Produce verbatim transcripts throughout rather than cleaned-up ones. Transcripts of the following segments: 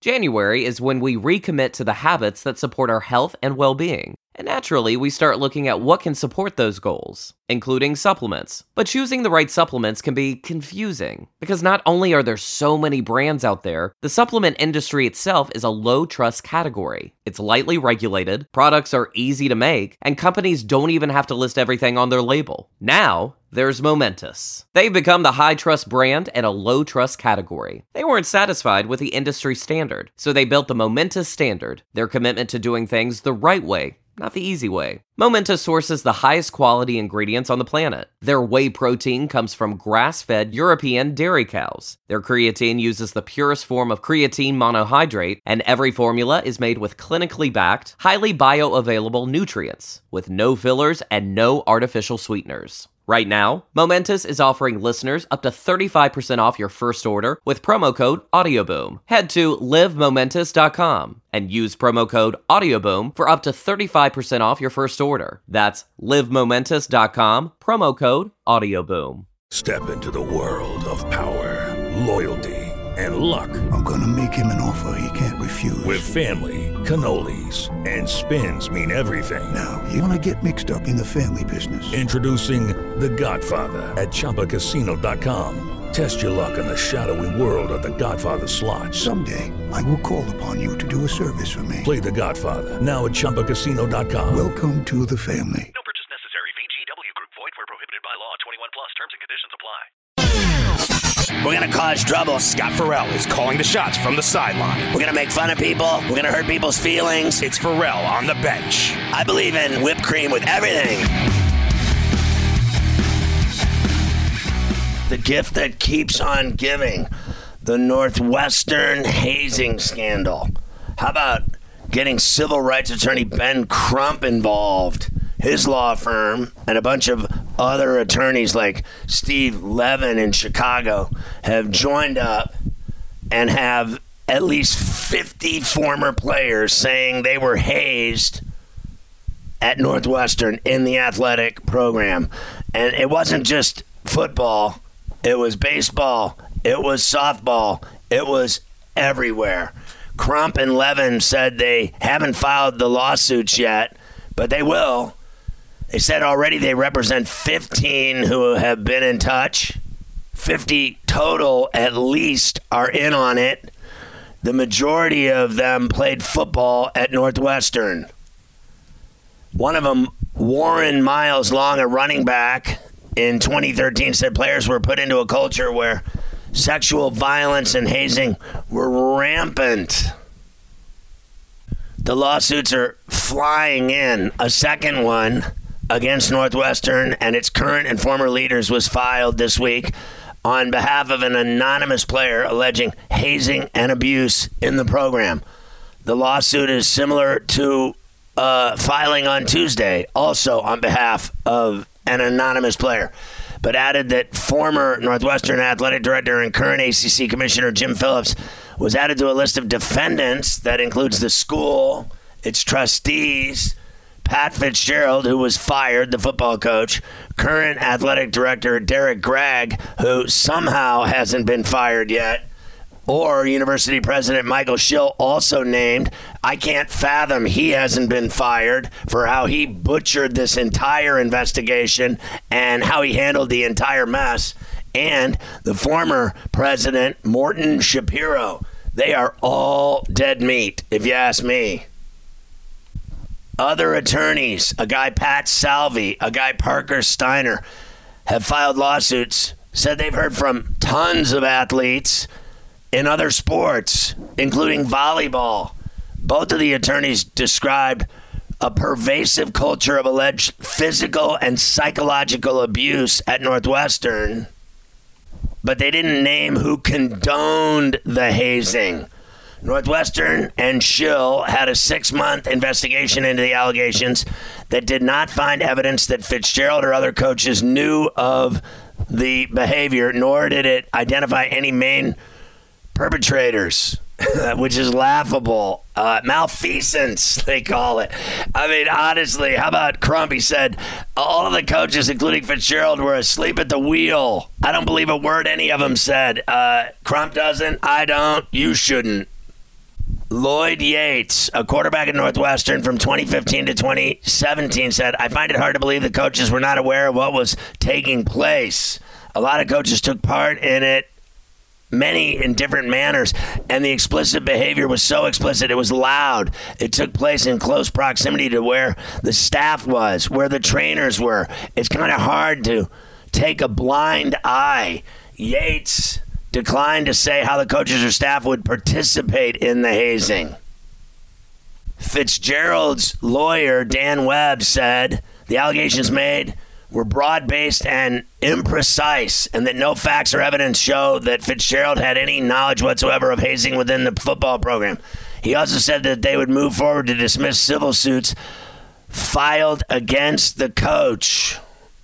January is when we recommit to the habits that support our health and well-being. And naturally, we start looking at what can support those goals, including supplements. But choosing the right supplements can be confusing, because not only are there so many brands out there, the supplement industry itself is a low-trust category. It's lightly regulated, products are easy to make, and companies don't even have to list everything on their label. Now, there's Momentous. They've become the high-trust brand in a low-trust category. They weren't satisfied with the industry standard, so they built the Momentous Standard, their commitment to doing things the right way, not the easy way. Momentous sources the highest quality ingredients on the planet. Their whey protein comes from grass-fed European dairy cows. Their creatine uses the purest form of creatine monohydrate, and every formula is made with clinically backed, highly bioavailable nutrients, with no fillers and no artificial sweeteners. Right now, Momentous is offering listeners up to thirty-five percent off your first order with promo code AudioBoom. Head to live momentous dot com and use promo code AudioBoom for up to thirty-five percent off your first order. That's live momentous dot com, promo code AudioBoom. Step into the world of power, loyalty, and luck. I'm gonna make him an offer he can't refuse. With family, cannolis, and spins mean everything. Now, you wanna get mixed up in the family business. Introducing The Godfather at Chumba Casino dot com. Test your luck in the shadowy world of The Godfather slot. Someday, I will call upon you to do a service for me. Play The Godfather, now at Chumba Casino dot com. Welcome to the family. No purchase necessary. V G W Group. Void where prohibited by law. twenty-one plus. Terms and conditions apply. We're going to cause trouble. Scott Farrell is calling the shots from the sideline. We're going to make fun of people. We're going to hurt people's feelings. It's Farrell on the bench. I believe in whipped cream with everything. The gift that keeps on giving. The Northwestern hazing scandal. How about getting civil rights attorney Ben Crump involved? His law firm and a bunch of other attorneys like Steve Levin in Chicago have joined up and have at least fifty former players saying they were hazed at Northwestern in the athletic program. And it wasn't just football. It was baseball. It was softball. It was everywhere. Crump and Levin said they haven't filed the lawsuits yet, but they will. They said already they represent fifteen who have been in touch. fifty total at least are in on it. The majority of them played football at Northwestern. One of them, Warren Miles Long, a running back, in twenty thirteen said players were put into a culture where sexual violence and hazing were rampant. The lawsuits are flying in. A second one against Northwestern and its current and former leaders was filed this week on behalf of an anonymous player alleging hazing and abuse in the program. The lawsuit is similar to uh, filing on Tuesday, also on behalf of an anonymous player, but added that former Northwestern athletic director and current A C C commissioner Jim Phillips was added to a list of defendants that includes the school, its trustees, Pat Fitzgerald, who was fired, the football coach, current athletic director Derek Gregg, who somehow hasn't been fired yet, or University President Michael Schill, also named. I can't fathom he hasn't been fired for how he butchered this entire investigation and how he handled the entire mess. And the former president, Morton Shapiro. They are all dead meat, if you ask me. Other attorneys, a guy Pat Salvi, a guy Parker Steiner, have filed lawsuits, said they've heard from tons of athletes in other sports, including volleyball. Both of the attorneys described a pervasive culture of alleged physical and psychological abuse at Northwestern, but they didn't name who condoned the hazing. Northwestern and Schill had a six-month investigation into the allegations that did not find evidence that Fitzgerald or other coaches knew of the behavior, nor did it identify any main perpetrators, which is laughable. Uh, malfeasance, they call it. I mean, honestly, how about Crump? He said all of the coaches, including Fitzgerald, were asleep at the wheel. I don't believe a word any of them said. Uh, Crump doesn't. I don't. You shouldn't. Lloyd Yates, a quarterback at Northwestern from twenty fifteen to twenty seventeen, said, I find it hard to believe the coaches were not aware of what was taking place. A lot of coaches took part in it, many in different manners, and the explicit behavior was so explicit it was loud. It took place in close proximity to where the staff was, where the trainers were. It's kind of hard to take a blind eye. Yates declined to say how the coaches or staff would participate in the hazing. Fitzgerald's lawyer, Dan Webb, said the allegations made were broad-based and imprecise, and that no facts or evidence show that Fitzgerald had any knowledge whatsoever of hazing within the football program. He also said that they would move forward to dismiss civil suits filed against the coach.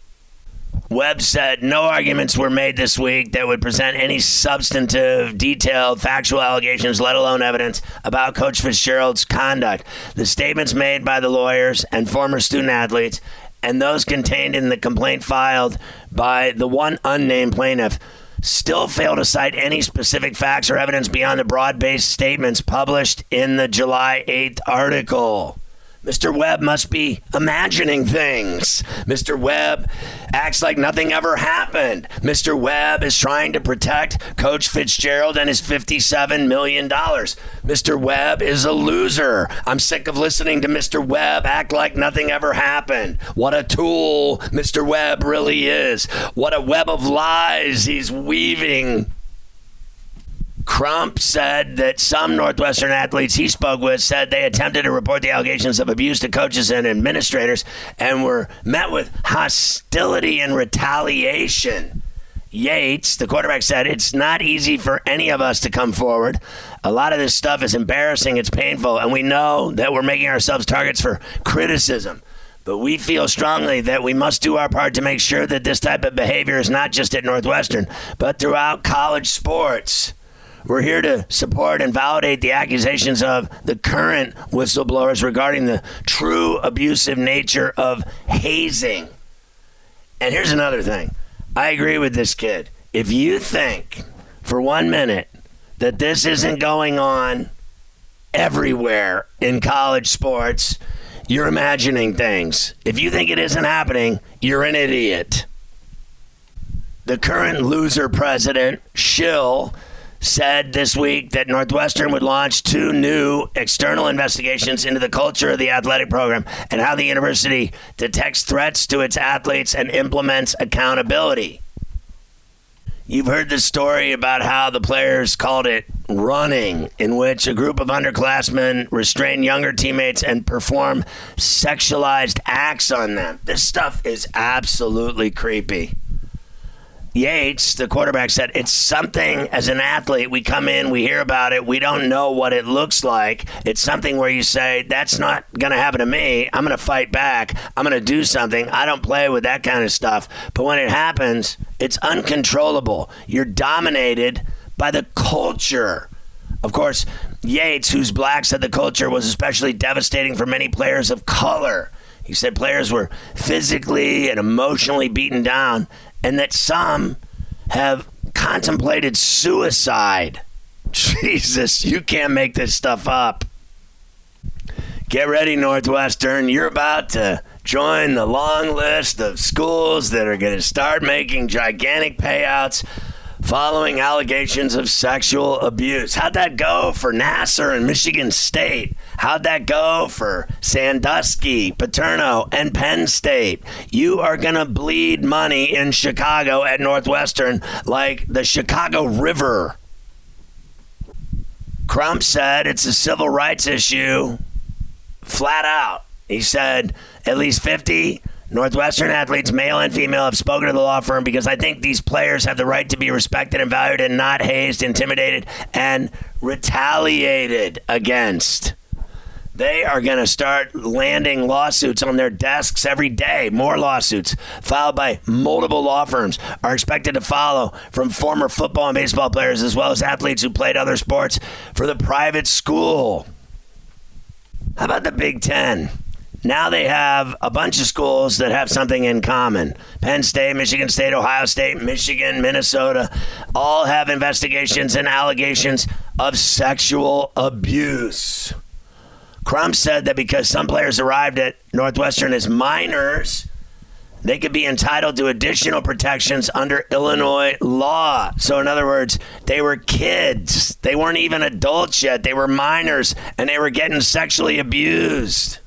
Webb said no arguments were made this week that would present any substantive, detailed, factual allegations, let alone evidence about Coach Fitzgerald's conduct. The statements made by the lawyers and former student athletes and those contained in the complaint filed by the one unnamed plaintiff still fail to cite any specific facts or evidence beyond the broad-based statements published in the July eighth article. Mister Webb must be imagining things. Mister Webb acts like nothing ever happened. Mister Webb is trying to protect Coach Fitzgerald and his fifty-seven million dollars. Mister Webb is a loser. I'm sick of listening to Mister Webb act like nothing ever happened. What a tool Mister Webb really is. What a web of lies he's weaving. Crump said that some Northwestern athletes he spoke with said they attempted to report the allegations of abuse to coaches and administrators and were met with hostility and retaliation. Yates, the quarterback, said, it's not easy for any of us to come forward. A lot of this stuff is embarrassing, it's painful, and we know that we're making ourselves targets for criticism. But we feel strongly that we must do our part to make sure that this type of behavior is not just at Northwestern, but throughout college sports. We're here to support and validate the accusations of the current whistleblowers regarding the true abusive nature of hazing. And here's another thing. I agree with this kid. If you think for one minute that this isn't going on everywhere in college sports, you're imagining things. If you think it isn't happening, you're an idiot. The current loser president, Schill, said this week that Northwestern would launch two new external investigations into the culture of the athletic program and how the university detects threats to its athletes and implements accountability. You've heard the story about how the players called it running, in which a group of underclassmen restrain younger teammates and perform sexualized acts on them. This stuff is absolutely creepy. Yates, the quarterback, said, it's something as an athlete, we come in, we hear about it, we don't know what it looks like. It's something where you say, that's not going to happen to me. I'm going to fight back. I'm going to do something. I don't play with that kind of stuff. But when it happens, it's uncontrollable. You're dominated by the culture. Of course, Yates, who's black, said the culture was especially devastating for many players of color. He said players were physically and emotionally beaten down, and that some have contemplated suicide. Jesus, you can't make this stuff up. Get ready, Northwestern. You're about to join the long list of schools that are going to start making gigantic payouts following allegations of sexual abuse. How'd that go for Nassar and Michigan State? How'd that go for Sandusky, Paterno, and Penn State? You are going to bleed money in Chicago at Northwestern like the Chicago River. Crump said it's a civil rights issue flat out. He said at least fifty Northwestern athletes, male and female, have spoken to the law firm because I think these players have the right to be respected and valued and not hazed, intimidated, and retaliated against. They are going to start landing lawsuits on their desks every day. More lawsuits filed by multiple law firms are expected to follow from former football and baseball players as well as athletes who played other sports for the private school. How about the Big Ten? Now they have a bunch of schools that have something in common. Penn State, Michigan State, Ohio State, Michigan, Minnesota, all have investigations and allegations of sexual abuse. Crump said that because some players arrived at Northwestern as minors, they could be entitled to additional protections under Illinois law. So in other words, they were kids. They weren't even adults yet. They were minors, and they were getting sexually abused.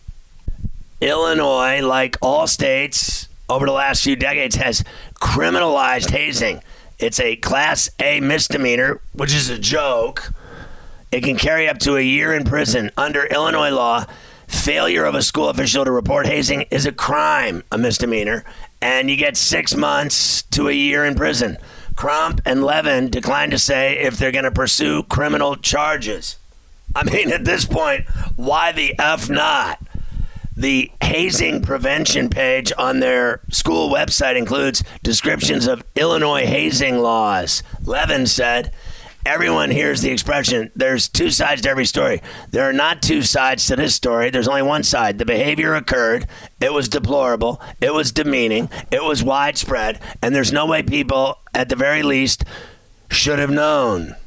Illinois, like all states over the last few decades, has criminalized hazing. It's a Class A misdemeanor, which is a joke. It can carry up to a year in prison. Under Illinois law, failure of a school official to report hazing is a crime, a misdemeanor, and you get six months to a year in prison. Crump and Levin declined to say if they're going to pursue criminal charges. I mean, at this point, why the F not? The hazing prevention page on their school website includes descriptions of Illinois hazing laws. Levin said, everyone hears the expression, there's two sides to every story. There are not two sides to this story. There's only one side. The behavior occurred. It was deplorable. It was demeaning. It was widespread. And there's no way people, at the very least, should have known.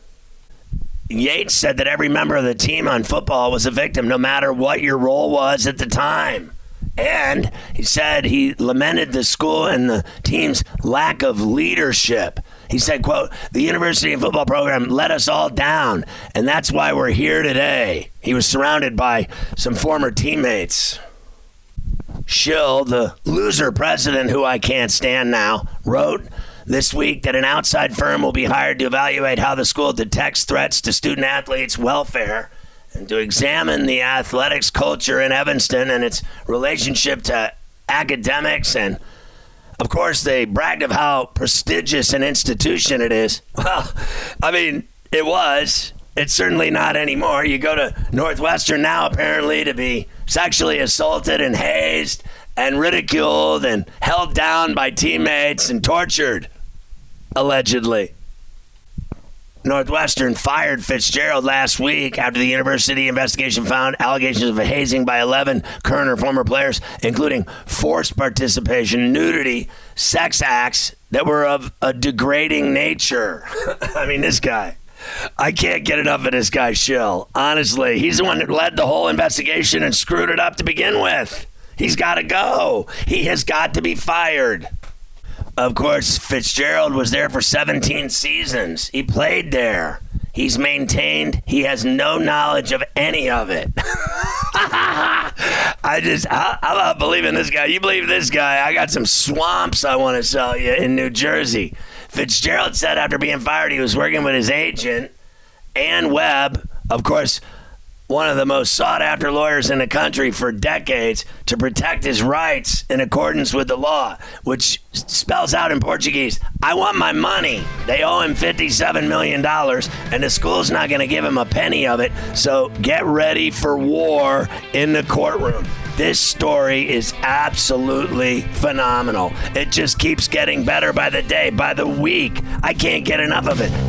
Yates said that every member of the team on football was a victim, no matter what your role was at the time. And he said he lamented the school and the team's lack of leadership. He said, quote, the university and football program let us all down, and that's why we're here today. He was surrounded by some former teammates. Schill, the loser president who I can't stand now, wrote this week that an outside firm will be hired to evaluate how the school detects threats to student athletes' welfare and to examine the athletics culture in Evanston and its relationship to academics. And, of course, they bragged of how prestigious an institution it is. Well, I mean, it was. It's certainly not anymore. You go to Northwestern now, apparently, to be sexually assaulted and hazed and ridiculed and held down by teammates and tortured, allegedly. Northwestern fired Fitzgerald last week after the university investigation found allegations of hazing by eleven current or former players, including forced participation, nudity, sex acts that were of a degrading nature. I mean, this guy. I can't get enough of this guy, Schill. Honestly, he's the one that led the whole investigation and screwed it up to begin with. He's got to go. He has got to be fired. Of course, Fitzgerald was there for seventeen seasons. He played there. He's maintained he has no knowledge of any of it. I just, how about believing this guy? You believe this guy? I got some swamps I want to sell you in New Jersey. Fitzgerald said after being fired, he was working with his agent, Ann Webb, of course, one of the most sought-after lawyers in the country for decades, to protect his rights in accordance with the law, which spells out in Portuguese, I want my money. They owe him fifty-seven million dollars, and the school's not going to give him a penny of it, so get ready for war in the courtroom. This story is absolutely phenomenal. It just keeps getting better by the day, by the week. I can't get enough of it.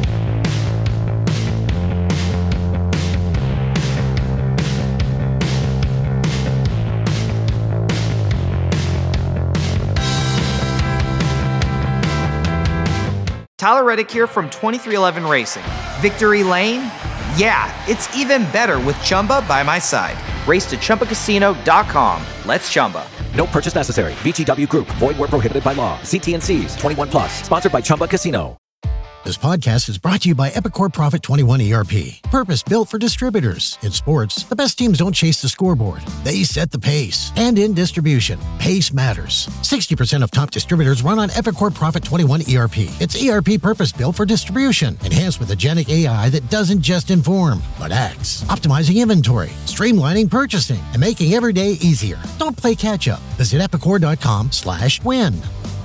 Tyler Reddick here from twenty-three eleven Racing. Victory Lane? Yeah, it's even better with Chumba by my side. Race to Chumba Casino dot com. Let's Chumba. No purchase necessary. V G W Group. Void where prohibited by law. See T N Cs. twenty-one plus. Sponsored by Chumba Casino. This podcast is brought to you by Epicor Profit twenty-one E R P. Purpose-built for distributors. In sports, the best teams don't chase the scoreboard. They set the pace. And in distribution, pace matters. sixty percent of top distributors run on Epicor Profit twenty-one E R P. It's E R P purpose-built for distribution. Enhanced with agentic A I that doesn't just inform, but acts. Optimizing inventory, streamlining purchasing, and making every day easier. Don't play catch-up. Visit epicor.com slash win.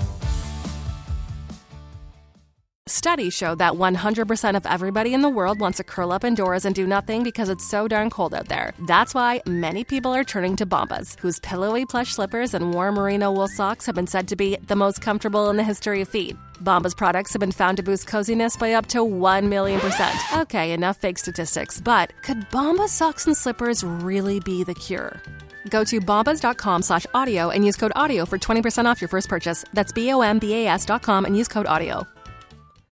Studies show that one hundred percent of everybody in the world wants to curl up indoors and do nothing because it's so darn cold out there. That's why many people are turning to Bombas, whose pillowy plush slippers and warm merino wool socks have been said to be the most comfortable in the history of feet. Bombas products have been found to boost coziness by up to one million percent. Okay, enough fake statistics, but could Bombas socks and slippers really be the cure? Go to bombas.com slash audio and use code audio for twenty percent off your first purchase. That's B O M B A S dot com and use code audio.